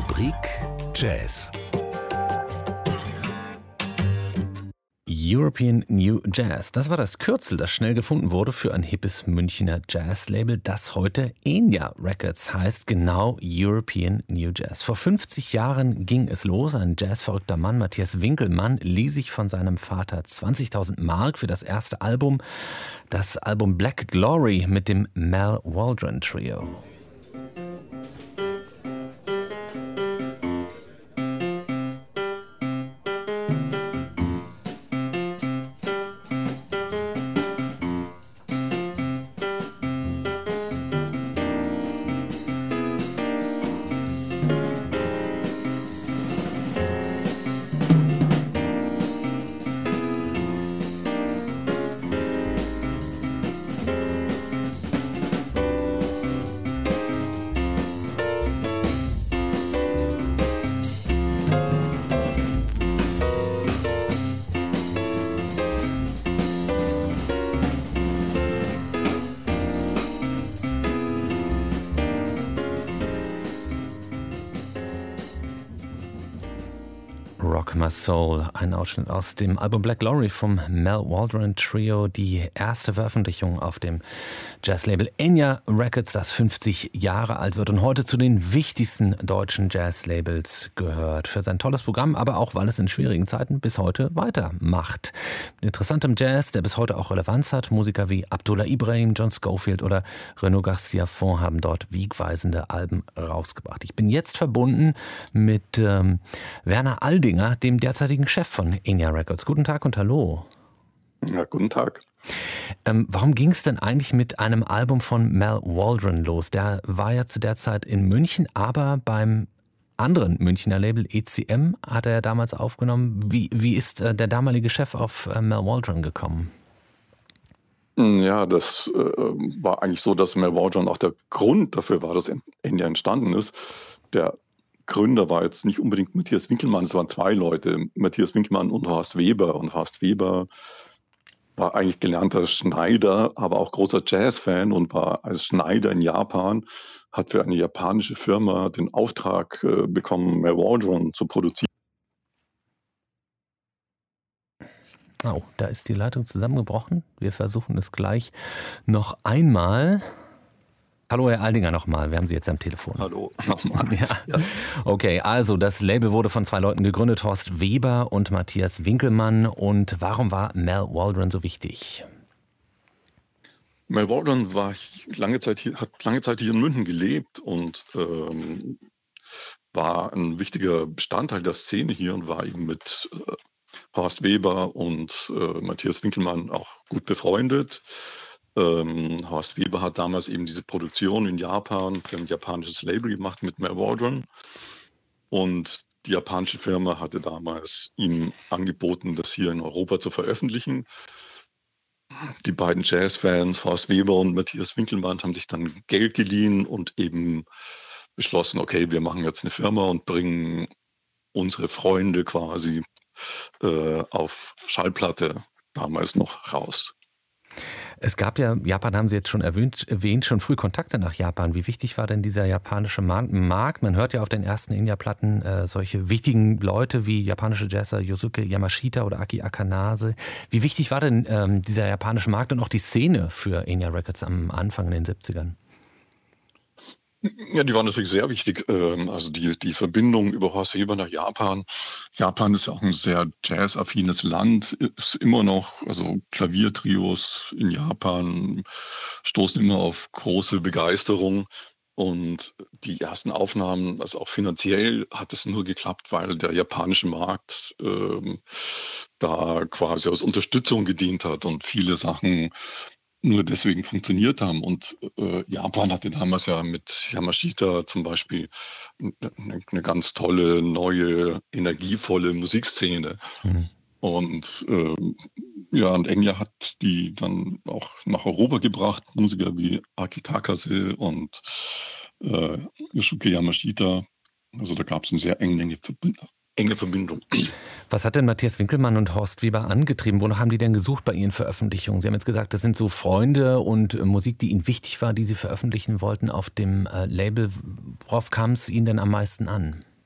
Rubrik Jazz. European New Jazz. Das war das Kürzel, das schnell gefunden wurde für ein hippes Münchner Jazzlabel, das heute Enya Records heißt, genau European New Jazz. Vor 50 Jahren ging es los. Ein jazzverrückter Mann, Matthias Winkelmann, lieh sich von seinem Vater 20.000 Mark für das erste Album, das Album Black Glory mit dem Mal Waldron Trio. Rock My Soul, ein Ausschnitt aus dem Album Black Glory vom Mal Waldron Trio, die erste Veröffentlichung auf dem Jazzlabel Enya Records, das 50 Jahre alt wird und heute zu den wichtigsten deutschen Jazzlabels gehört. Für sein tolles Programm, aber auch, weil es in schwierigen Zeiten bis heute weitermacht. Mit interessantem Jazz, der bis heute auch Relevanz hat. Musiker wie Abdullah Ibrahim, John Scofield oder Renaud Garcia Font haben dort wegweisende Alben rausgebracht. Ich bin jetzt verbunden mit Werner Aldinger, dem derzeitigen Chef von Enya Records. Guten Tag und hallo. Ja, guten Tag. Warum ging es denn eigentlich mit einem Album von Mal Waldron los? Der war ja zu der Zeit in München, aber beim anderen Münchner Label ECM hat er damals aufgenommen. Wie ist der damalige Chef auf Mal Waldron gekommen? Ja, das war eigentlich so, dass Mal Waldron auch der Grund dafür war, dass Enya entstanden ist. Der Gründer war jetzt nicht unbedingt Matthias Winkelmann, es waren zwei Leute, Matthias Winkelmann und Horst Weber. Und Horst Weber war eigentlich gelernter Schneider, aber auch großer Jazzfan und war als Schneider in Japan, hat für eine japanische Firma den Auftrag bekommen, Mal Waldron zu produzieren. Oh, da ist die Leitung zusammengebrochen. Wir versuchen es gleich noch einmal. Hallo Herr Aldinger nochmal, wir haben Sie jetzt am Telefon. Hallo, nochmal. Ja. Okay, also das Label wurde von zwei Leuten gegründet, Horst Weber und Matthias Winkelmann. Und warum war Mal Waldron so wichtig? Mal Waldron hat lange Zeit hier in München gelebt und war ein wichtiger Bestandteil der Szene hier und war eben mit Horst Weber und Matthias Winkelmann auch gut befreundet. Horst Weber hat damals eben diese Produktion in Japan für ein japanisches Label gemacht mit Mal Waldron. Und die japanische Firma hatte damals ihm angeboten, das hier in Europa zu veröffentlichen. Die beiden Jazzfans, Horst Weber und Matthias Winkelmann, haben sich dann Geld geliehen und eben beschlossen, okay, wir machen jetzt eine Firma und bringen unsere Freunde quasi auf Schallplatte damals noch raus. Es gab ja, Japan haben Sie jetzt schon erwähnt, schon früh Kontakte nach Japan. Wie wichtig war denn dieser japanische Markt? Man hört ja auf den ersten Enya-Platten solche wichtigen Leute wie japanische Jazzer Yosuke Yamashita oder Aki Akanase. Wie wichtig war denn dieser japanische Markt und auch die Szene für Enya Records am Anfang in den 70ern? Ja, die waren natürlich sehr wichtig. Also die Verbindung über Horst Weber nach Japan. Japan ist ja auch ein sehr jazzaffines Land, ist immer noch, also Klaviertrios in Japan stoßen immer auf große Begeisterung. Und die ersten Aufnahmen, also auch finanziell, hat es nur geklappt, weil der japanische Markt da quasi als Unterstützung gedient hat und viele Sachen nur deswegen funktioniert haben. Und Japan hatte damals ja mit Yamashita zum Beispiel eine ganz tolle, neue, energievolle Musikszene. Mhm. Und und Enya hat die dann auch nach Europa gebracht, Musiker wie Aki Takase und Yosuke Yamashita. Also da gab es eine sehr enge Verbindung. Was hat denn Matthias Winkelmann und Horst Weber angetrieben? Wonach haben die denn gesucht bei ihren Veröffentlichungen? Sie haben jetzt gesagt, das sind so Freunde und Musik, die ihnen wichtig war, die sie veröffentlichen wollten auf dem Label. Worauf kam es ihnen denn am meisten an?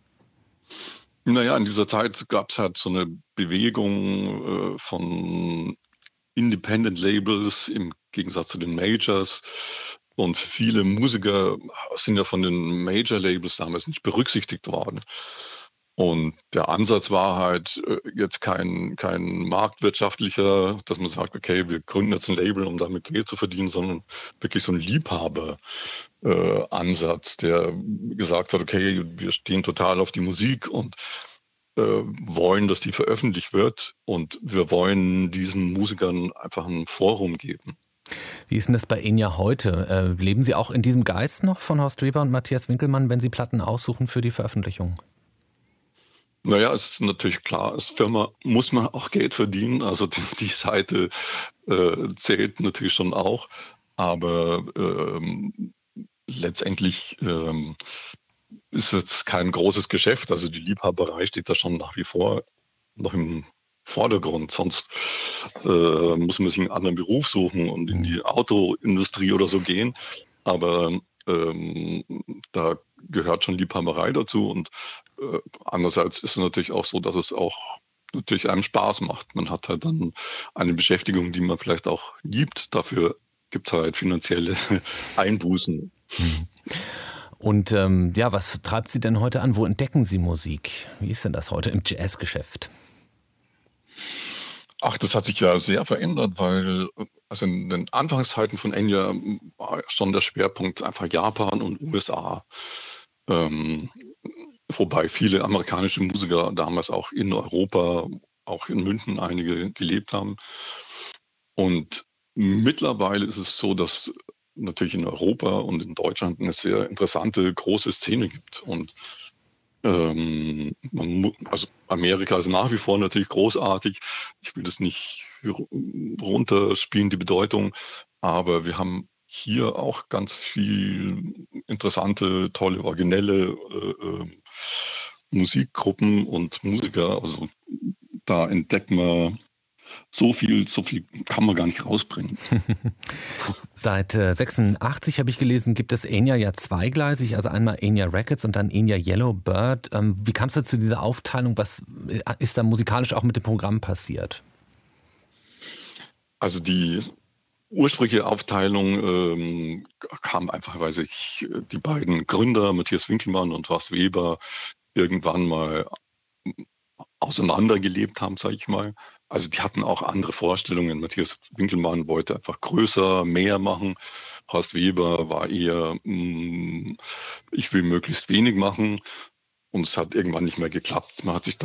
Naja, in dieser Zeit gab es halt so eine Bewegung von Independent Labels im Gegensatz zu den Majors. Und viele Musiker sind ja von den Major Labels damals nicht berücksichtigt worden. Und der Ansatz war halt jetzt kein marktwirtschaftlicher, dass man sagt, okay, wir gründen jetzt ein Label, um damit Geld zu verdienen, sondern wirklich so ein Liebhaber-Ansatz, der gesagt hat, okay, wir stehen total auf die Musik und wollen, dass die veröffentlicht wird und wir wollen diesen Musikern einfach ein Forum geben. Wie ist denn das bei Ihnen ja heute? Leben Sie auch in diesem Geist noch von Horst Weber und Matthias Winkelmann, wenn Sie Platten aussuchen für die Veröffentlichung? Naja, es ist natürlich klar, als Firma muss man auch Geld verdienen. Also die Seite zählt natürlich schon auch. Aber letztendlich ist es kein großes Geschäft. Also die Liebhaberei steht da schon nach wie vor noch im Vordergrund. Sonst muss man sich einen anderen Beruf suchen und in die Autoindustrie oder so gehen. Aber da gehört schon Liebhaberei dazu. Und andererseits ist es natürlich auch so, dass es auch natürlich einem Spaß macht. Man hat halt dann eine Beschäftigung, die man vielleicht auch liebt. Dafür gibt es halt finanzielle Einbußen. Und ja, was treibt Sie denn heute an? Wo entdecken Sie Musik? Wie ist denn das heute im Jazzgeschäft? Ach, das hat sich ja sehr verändert, weil also in den Anfangszeiten von Enya war schon der Schwerpunkt einfach Japan und USA. Wobei viele amerikanische Musiker damals auch in Europa, auch in München einige gelebt haben. Und mittlerweile ist es so, dass natürlich in Europa und in Deutschland eine sehr interessante, große Szene gibt. Und also Amerika ist nach wie vor natürlich großartig. Ich will das nicht runterspielen, die Bedeutung, aber wir haben hier auch ganz viel interessante, tolle, originelle Musikgruppen und Musiker. Also da entdeckt man so viel kann man gar nicht rausbringen. Seit 86 habe ich gelesen, gibt es Enya ja zweigleisig, also einmal Enya Records und dann Enya Yellow Bird. Wie kam es da zu dieser Aufteilung? Was ist da musikalisch auch mit dem Programm passiert? Also die ursprüngliche Aufteilung kam einfach, weil sich die beiden Gründer, Matthias Winkelmann und Horst Weber, irgendwann mal auseinandergelebt haben, sage ich mal. Also die hatten auch andere Vorstellungen. Matthias Winkelmann wollte einfach größer, mehr machen. Horst Weber war eher, ich will möglichst wenig machen. Und es hat irgendwann nicht mehr geklappt. Man hat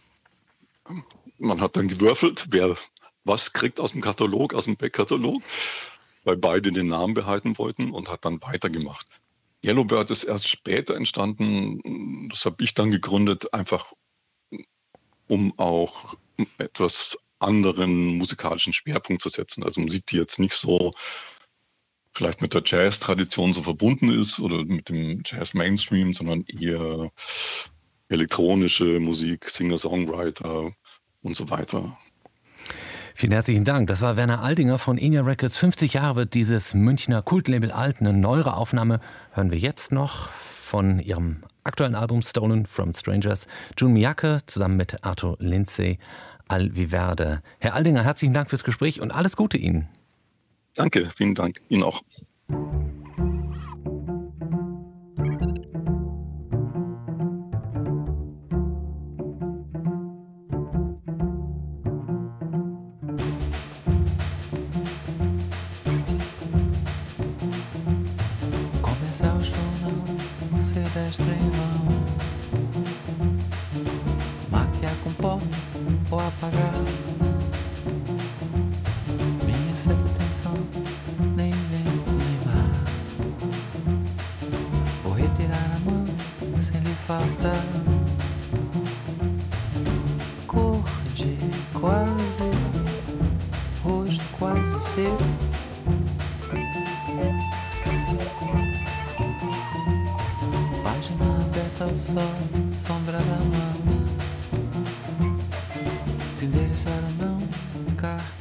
dann gewürfelt, wer was kriegt aus dem Katalog, aus dem Backkatalog, weil beide den Namen behalten wollten und hat dann weitergemacht. Yellowbird ist erst später entstanden. Das habe ich dann gegründet, einfach um auch etwas anderen musikalischen Schwerpunkt zu setzen. Also Musik, die jetzt nicht so vielleicht mit der Jazz-Tradition so verbunden ist oder mit dem Jazz-Mainstream, sondern eher elektronische Musik, Singer-Songwriter und so weiter. Vielen herzlichen Dank. Das war Werner Aldinger von Enya Records. 50 Jahre wird dieses Münchner Kultlabel alt. Eine neuere Aufnahme hören wir jetzt noch von ihrem aktuellen Album Stolen from Strangers. Jun Miyake zusammen mit Arthur Lindsay, Al Viverde. Herr Aldinger, herzlichen Dank fürs Gespräch und alles Gute Ihnen. Danke, vielen Dank. Ihnen auch. Começar o show não ser destro em vão, maquiar com pó ou apagar. Minha certa atenção, nem vento nem mar. Vou retirar a mão sem lhe faltar. Cor de quase, rosto quase seu. Página aberta ao sol, sombra da mão. Te endereçar ou não, carta.